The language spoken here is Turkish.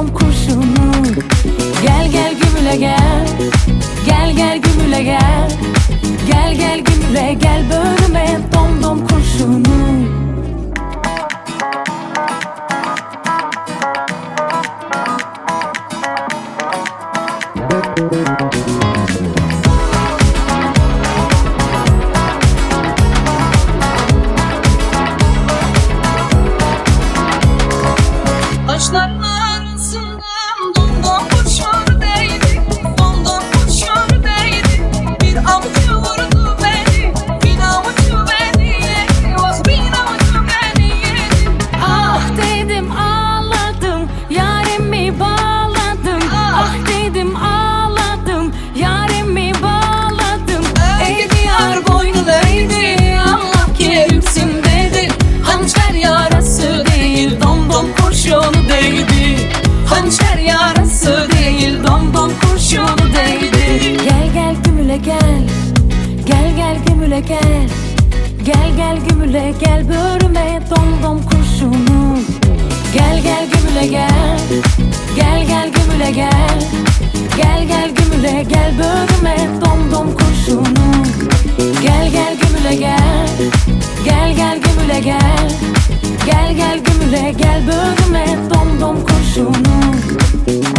dom kurşunu. Gel gel gümüle gel, gel gel gümüle gel, gel gel gümüle gel bölüme dom dom kurşunu. Taşların arasından domdom kurşun değdi, domdom kurşun değdi. Bir avucu vurdu beni, bir avucu beni yedi, oh bir avucu beni yedi. Ah dedim ağladım, yarimi bağladım. Ah dedim ağladım, yarimi bağladım. Ey diyar boynuna eğdi, Allah kerimsin dedi. Hançer yarası değil, domdom kurşunu değdi. Hançer yarası değil, domdom kurşunu değdi. Gel gel gümüle gel, gel gel gümüle gel, gel gel gümüle gel bölüme dom dom kurşunu. Gel gel gümüle gel, gel gel gümüle gel, gel gel gümüle gel bölüme dom dom kurşunu. Gel gel gümüle gel, gel gel gümüle gel, gel gel gümüle gel bölüme dom dom kurşunu.